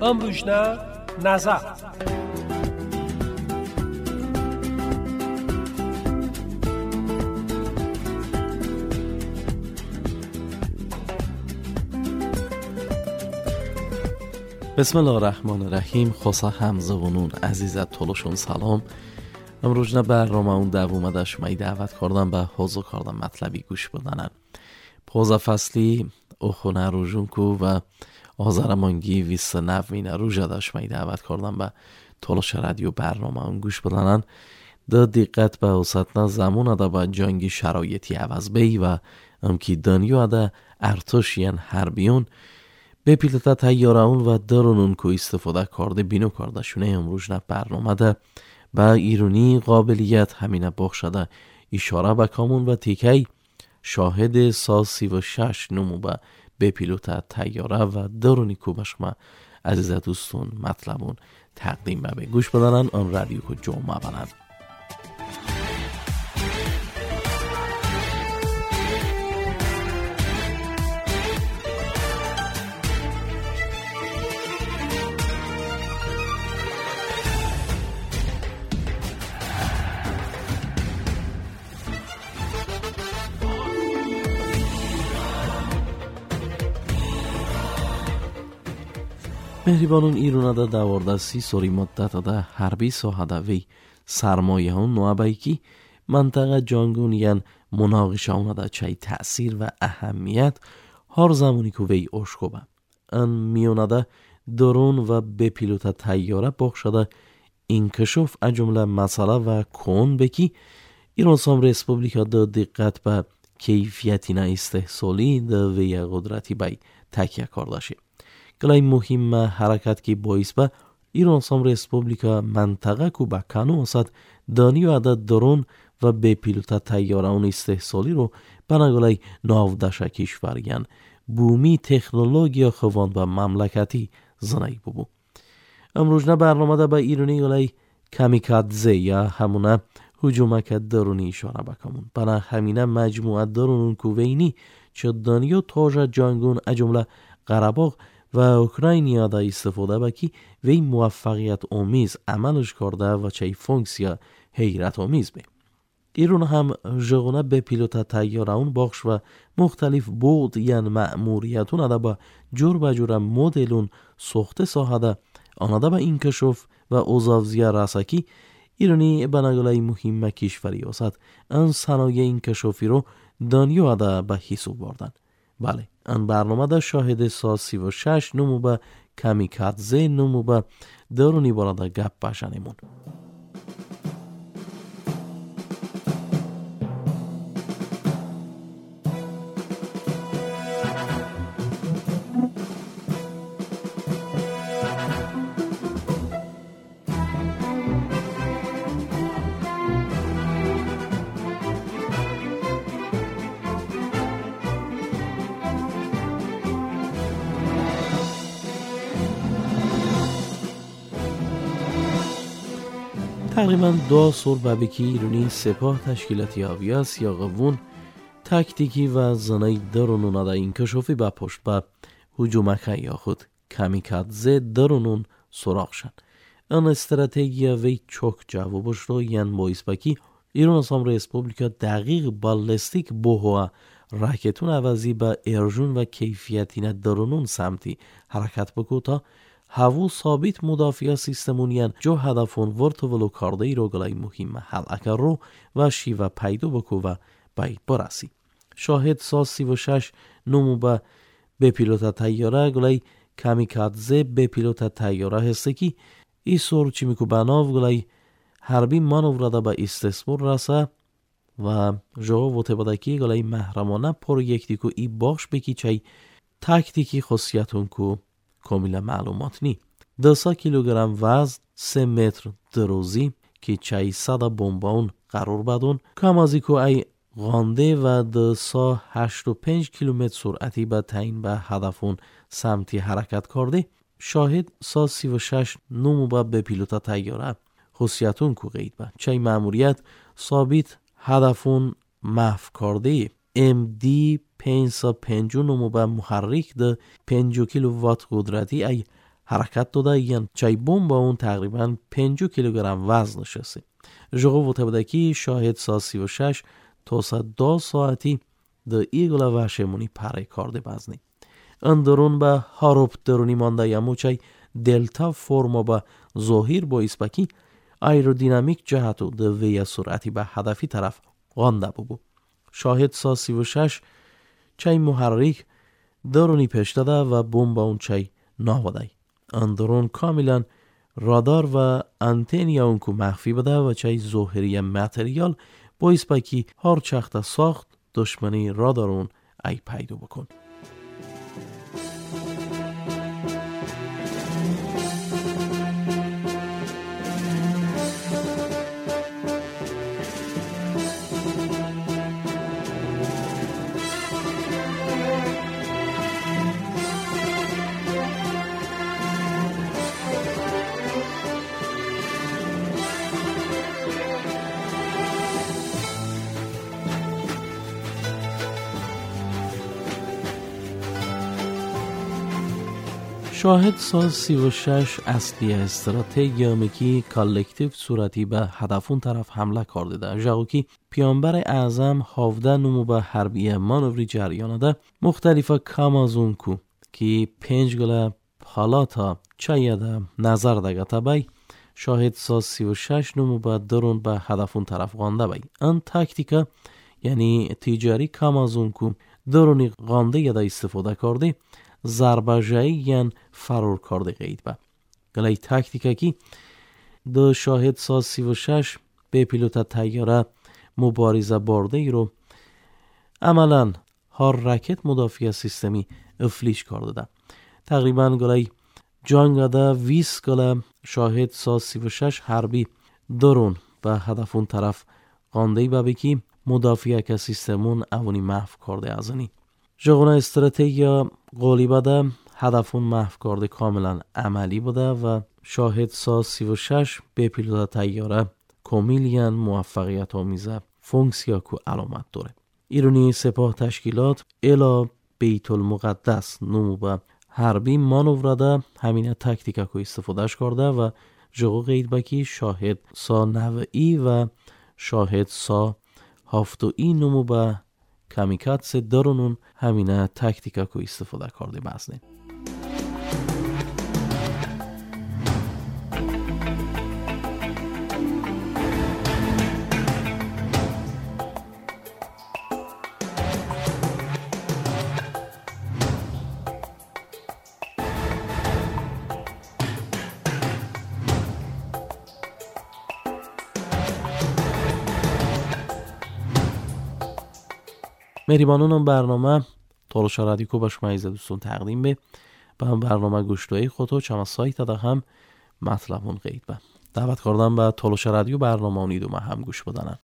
امروزنا نظر. بسم الله الرحمن الرحیم. خوصا همزه و نون عزیزت طولشون سلام. امروز برنامه اون دوومده شمایی دعوت کردم به حوضو کردم مطلبی گوش بدنن. پوزا فصلی اخونه روژون کو و آزرمانگی ویست نوین روژه دا شمایی دعوت کردم به طولش رادیو برنامه اون گوش بدنن. ده دقت به اوسطنا زمون دا به جنگی شرایطی عوض بی و امکی دنیو دا ارتشیان حربیون به پیلوتا تیارهون و درونون که استفاده کرده بینو کرده شونه امروز نه برنامه ده با ایرونی قابلیت همینه بخشده اشاره بکامون و تیکی شاهد سال 36 نمو به پیلوتا تیاره و درونی که بشما عزیز دوستون مطلبون تقدیم به گوش بدنن آن رادیو که جمعه بند. مهریبانون ایران دا دوارده 30 سوری مدت دا حربی ساحده وی سرمایه هون نوابایی که منطقه جانگون یعن مناقشه هون دا چای تأثیر و اهمیت هر زمانی که وی اشکوبه ان میونه دا درون و به پیلوتا تیاره بخشده انکشاف اجمله مسئله و کون بکی ایران سام ریسپوبلیکا دا دقت به کیفیتی نا استحصالی دا وی قدرتی بای تکیه کردشه. گلای مهم حرکت که باعث به ایران سام ریسپوبلیکا منطقه کو با کانو اسد دانی و عدد درون و به پیلوتا تیاره اون استحصالی رو بناگلای ناودشه کشوریان بومی تکنولوژیا خوان و مملکتی زنایی ببو. امروز نه برنامه ده با ایرانی گلای کامیکادزه یا همونه هجومک درونی اشاره بکمون. بنا همینه مجموعه درونون کو وینی چه دانیو تاج جانگون اجمله قره‌باغ و اوکراینیا دا استفاده بکی وی موفقیت آمیز عملش کرده و چه فونکسیا حیرت آمیز بی. ایران هم جغونه به پیلوتا تیاره اون بخش و مختلف بود یعن مأموریتون دا با جور بجور مدلون سخته ساحده آنادا با انکشاف و اوزاوزیا راسکی ایرانی بناگلای مهم کشوری وسط ان صنایع انکشافی رو دانیو دا به حساب بردن. بله ان برنامه دا شاهد سال 36 نمو با کامیکادزه نمو با درونی برادا گپ باشنمون. تقریبا 2 سال بابکی ایرانی سپاه تشکیلاتی آویاس یا قوون تاکتیکی و زنای درونون دا انکشافی با پشت با هجومک یا خود کامیکادزه درونون سراغ شد. ان استراتژیا وی چوک جوابش رو یعن باعث بکی ایران سام ریسپوبلیکا دقیق بالستیک بوها راکتون عوضی با ارجون و کیفیتین درونون سمتی حرکت بکو تا هاو ثابت مدافع سیستمونیان جو هدفون ورتو ولو کارده ای رو گلای مهم حل اکر رو و شیوه پیدو بکو و باید برسی. شاهد سال 36 نمو با به پیلوتا تیاره گلای کامیکادزه به پیلوتا تیاره هسته که ای سور چی میکو بناو گلای حربی منورادا با استثمار رسه و جو و تبادکی گلای محرمانه پر یک دیکو ای باخش بکی چای تاکتیکی خاصیتون کو کاملا معلومات نی. 200 کیلوگرم وزن 3 متر دروزی که چای 100 بمباون قرار بدون کم از ایکو ای غانده و 285 کیلومتر سرعتی به تعیین به هدفون سمتی حرکت کرده. شاهد سال 36 نمو به پیلوتا تیاره خصوصیتون کو قید با چای ماموریت ثابت هدفون محو کرده MD 550 نمو به محرک ده 5 کیلو وات قدرتی ای حرکت داده یان چای بوم با اون تقریبا 5 کیلوگرم وزن نشسته. جغو وتبدکی شاهد سا 36 تا 2 ساعتی ده ایگلا وحشمونی پره کارده بزنی. اندرون به هاروب درونی مانده یمو چای دلتا فرما به ظاهر باعث بکی ایرودینامیک جهتو ده وی سرعتی به هدفی طرف غانده ببو. شاهد سا 36 چای محرک درونی پیش داده و بوم با اون چای ناوده. اندرون کاملا رادار و انتنی اون کو مخفی بده و چای ظاهری متریال باعث بکی هر چخت ساخت دشمنی رادارون ای پیدا بکن. شاهد سال 36 اصلی استراتژی امریکی کالکتیو صورتی به هدفون طرف حمله کرده ده. جاگو کی پیامبر اعظم 17 نمو به حربی مانوری جریان ده مختلف کامازون کو کی 5 گله پالاتا چایه ده نظر ده گتابای شاهد سال 36 نمو به درون به هدفون طرف غانده بای. ان تاکتیکا یعنی تجاری کامازون کو درونی غانده یه ده استفاده کرده ضربه جایی یعن فرور کرده قید با. گلای تاکتیکا کی دو شاهد سال 36 به پیلوت تیاره مبارزه برده ای رو عملا هر رکت مدافع سیستمی افلیش کرده ده. تقریبا گلای جانگ ده 20 گله شاهد سال 36 حربی درون به هدفون طرف غانده ای با بکی مدافع که سیستمون اونی محو کرده ازنی. جغونه استراتژی قولی بده هدفون محو کرده کاملا عملی بوده و شاهد سال 36 به پیلوت تیاره کامیلیان موفقیت آمیزه فونکسیا کو علامت داره. ایرانی سپاه تشکیلات الا بیت المقدس نمو به حربی مانوراده همین تاکتیکا کو استفادهش کرده و جغو قید بکی شاهد سا 90 و شاهد سا 70 نمو به کامیکاتس درونون همینه تاکتیکا کو استفاده کرده بزنه. مهربانان برنامه تالوش رادیو کو باش مایز دوستون تقدیم به هم برنامه گوشتوی خودو چما سایت دا هم مطلبون قید به دعوت کردم به تالوش رادیو برنامه اونیدو ما هم گوش بدنم.